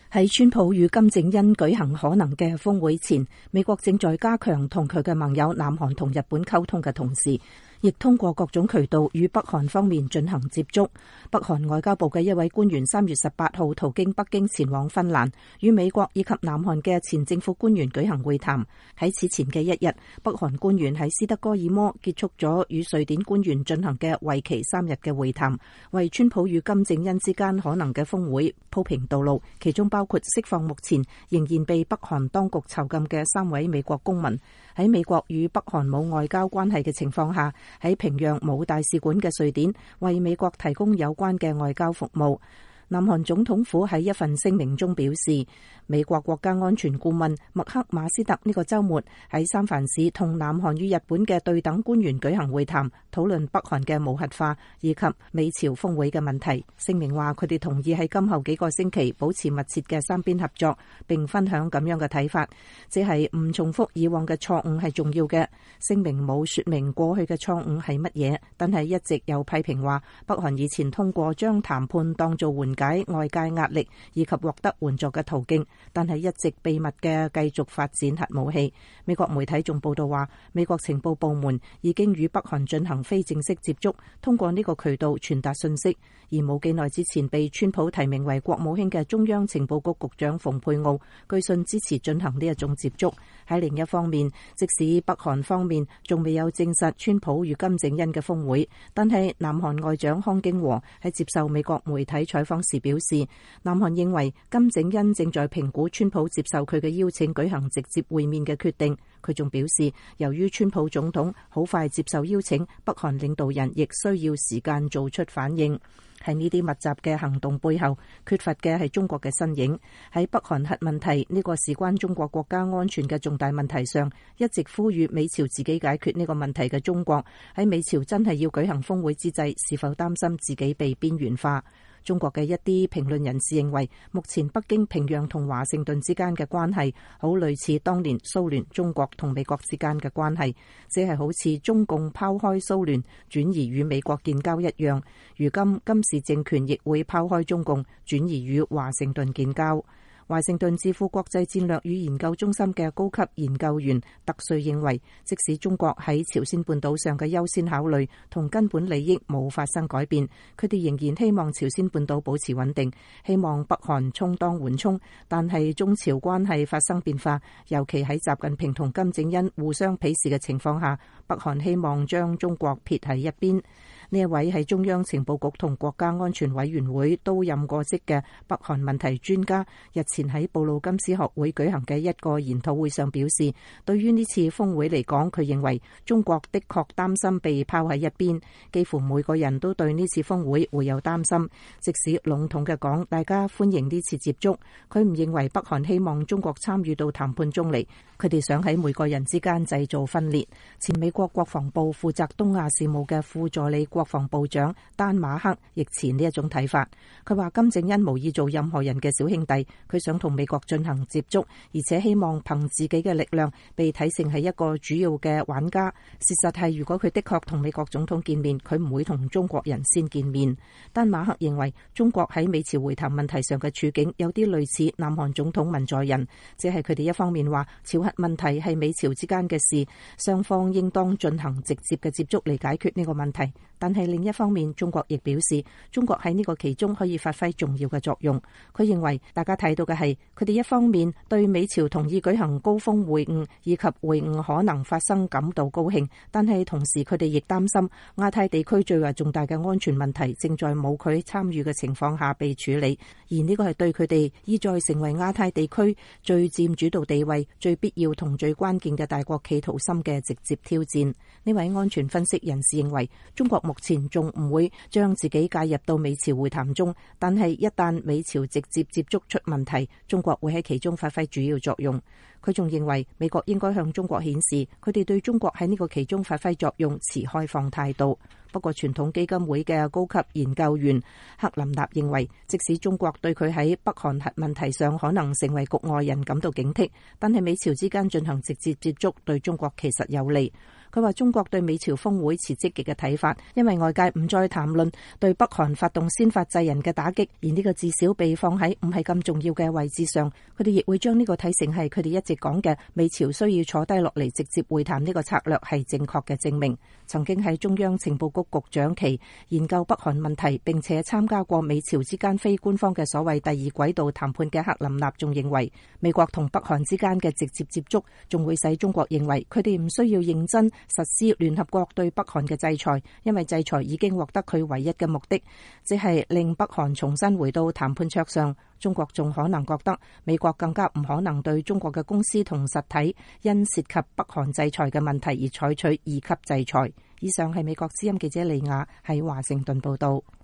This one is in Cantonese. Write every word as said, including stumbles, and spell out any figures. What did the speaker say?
喺川普與金正恩舉行可能嘅峰會前，美國正在加強同佢嘅盟友南韓同日本溝通嘅同時，亦通過各種渠道與北韓方面進行接觸。北韓外交部嘅一位官員三月十八號途經北京前往芬蘭，與美國以及南韓嘅前政府官員舉行會談。喺此前嘅一日，北韓官員喺斯德哥爾摩結束咗與瑞典官員進行嘅為期三日嘅會談，為川普與金正恩之間可能嘅峰會鋪平道路，其中包括釋放目前仍然被北韓當局囚禁嘅三位美國公民。喺美國與北韓冇外交關係嘅情況下，喺平壤冇大使館嘅瑞典為美國提供有關嘅外交服務。南韓總統府喺一份聲明中表示，美國國家安全顧問麥克馬斯特呢個週末喺三藩市同南韓與日本嘅對等官員舉行會談，討論北韓嘅無核化以及美朝峰會嘅問題。聲明話佢哋同意喺今後幾個星期保持密切嘅三邊合作，並分享咁樣嘅睇法，即係唔重複以往嘅錯誤係重要嘅。聲明冇說明過去嘅錯誤係乜嘢，但係一直有批評話北韓以前通過將談判當做緩解外界壓力以及獲得援助嘅途徑，但係一直秘密嘅繼續發展核武器。美國媒體仲報道話，美國情報部門已經與北韓進行非正式接觸，通過呢個渠道傳達信息。而冇幾耐之前被川普提名為國務卿嘅中央情報局局長蓬佩奧，據信支持進行呢一種接觸。喺另一方面，即使北韓方面仲未有證實川普與金正恩嘅峰會，但係南韓外長康京和喺接受美國媒體採訪時表示，南韓認為金正恩正在評估川普接受佢嘅邀請舉行直接會面嘅決定。佢仲表示，由於川普總統好快接受邀請，北韓領導人亦需要時間做出反應。喺呢啲密集嘅行動背後，缺乏嘅係中國嘅身影。喺北韓核問題呢個事關中國國家安全嘅重大問題上，一直呼籲美朝自己解決呢個問題嘅中國，喺美朝真係要舉行峰會之際，是否擔心自己被邊緣化？中國嘅一啲評論人士認為，目前北京、平壤同華盛頓之間嘅關係好類似當年蘇聯、中國同美國之間嘅關係，只係好似中共拋開蘇聯轉移與美國建交一樣。如今金氏政權亦會拋開中共轉移與華盛頓建交。華盛頓智庫國際戰略與研究中心嘅高級研究員特瑞認為，即使中國喺朝鮮半島上嘅優先考慮同根本利益冇發生改變，佢哋仍然希望朝鮮半島保持穩定，希望北韓充當緩衝。但係中朝關係發生變化，尤其喺習近平同金正恩互相鄙視嘅情況下，北韓希望將中國撇喺一邊。呢一位係中央情報局同國家安全委員會都任過職嘅北韓問題專家，日前喺布魯金斯學會舉行嘅一個研討會上表示，對於呢次峰會嚟講，佢認為中國的確擔心被拋喺一邊，幾乎每個人都對呢次峰會會有擔心。即使籠統嘅講，大家歡迎呢次接觸，佢唔認為北韓希望中國參與到談判中嚟，佢哋想喺每個人之間製造分裂。前美國國防部負責東亞事務嘅副助理國防部長丹馬克亦持呢一種睇法。佢話金正恩無意做任何人嘅小兄弟，佢想同美國進行接觸，而且希望憑自己嘅力量被睇成係一個主要嘅玩家。事實係，如果佢的確同美國總統見面，佢唔會同中國人先見面。丹馬克認為中國喺美朝會談問題上嘅處境有啲類似南韓總統文在寅，只係佢哋一方面話朝核問題係美朝之間嘅事，雙方應當進行直接嘅接觸嚟解決呢個問題。但係另一方面，中國亦表示中國喺呢個其中可以發揮重要嘅作用。佢認為大家睇到嘅係佢哋一方面對美朝同意舉行高峰會晤以及會晤可能發生感到高興，但係同時佢哋亦擔心亞太地區最為重大嘅安全問題正在冇佢參與嘅情況下被處理，而呢個係對佢哋意在成為亞太地區最佔主導地位、最必要同最關鍵嘅大國企圖心嘅直接挑戰。呢位安全分析人士認為，中國目前仲唔會將自己介入到美朝會談中，但係一旦美朝直接接觸出問題，中國會喺其中發揮主要作用。佢仲認為美國應該向中國顯示佢哋對中國喺呢個其中發揮作用持開放態度。不過傳統基金會嘅高級研究員克林納認為，即使中國對佢喺北韓核問題上可能成為局外人感到警惕，但係美朝之間進行直接接觸對中國其實有利。 佢話中國對美朝峰會持積極嘅睇法，因為外界唔再談論對北韓發動先發制人嘅打擊，而呢個至少被放喺唔係咁重要嘅位置上。佢哋亦會將呢個睇成係佢哋一直講嘅美朝需要坐低落嚟直接會談呢個策略係正確嘅證明。曾經喺中央情報局局長期研究北韓問題並且參加過美朝之間非官方嘅所謂第二軌道談判嘅克林納仲認為，美國同北韓之間嘅直接接觸仲會使中國認為佢哋唔需要認真實施聯合國對北韓嘅制裁，因為制裁已經獲得佢唯一嘅目的，即係令北韓重新回到談判桌上。中國仲可能覺得美國更加唔可能對中國嘅公司同實體因涉及北韓制裁嘅問題而採取二級制裁。以上係美國之音記者李雅喺華盛頓報道。